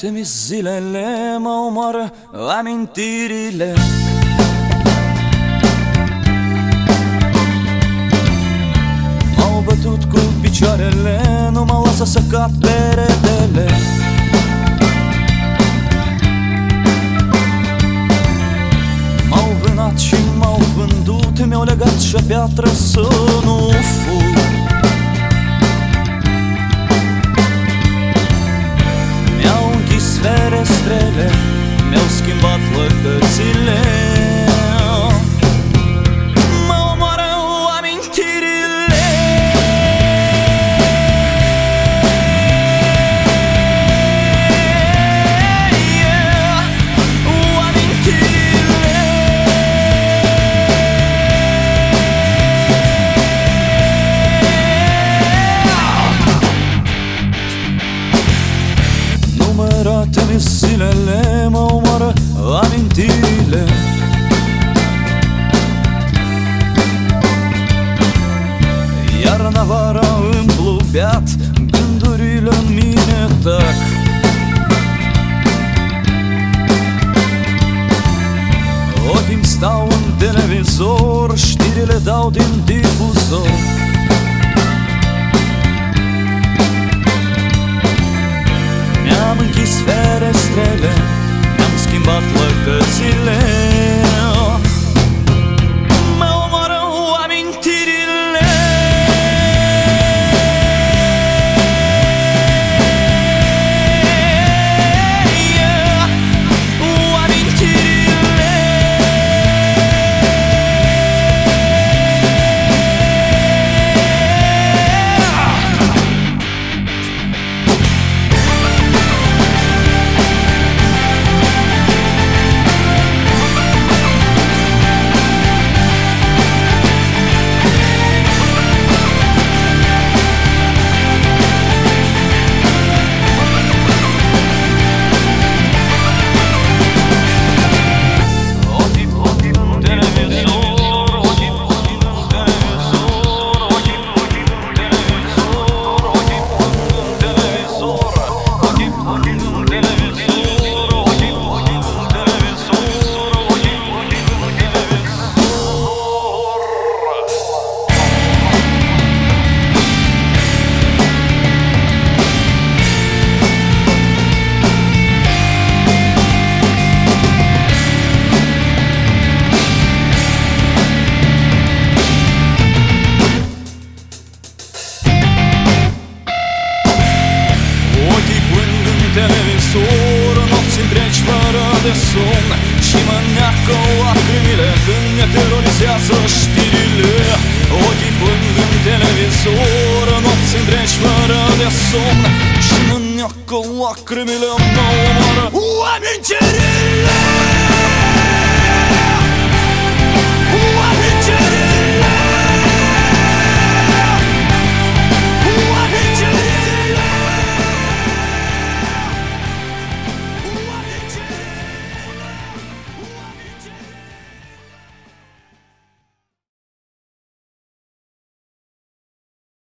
Numărate-mi zilele, mă omoară amintirile. M-au bătut cu picioarele, nu mă lasă să cad peretele. M-au vânat și m-au vândut, mi-au legat și-a piatră să nu fug. Mi-au închis ferestrele, mi-au schimbat lăcățile. Mă omoară amintirile. Amintirile. Numărate-mi zilele, mă omoară amintirile. Iarna vara împlubeat, gândurile în mine tac. Ochii-mi stau în televizor, știrile dau din difuzor. Mi-am închis ferestrele, mi-am schimbat lăcățile. Mă omoară amintirile. Amintirile. Televizor, nopți întregi fără de somn, și mă neacă lacrimile când ne terorizează știrile. Ochii plâng în televizor, nopți întregi fără de somn, și mă neacă lacrimile, mă omoară amintirile.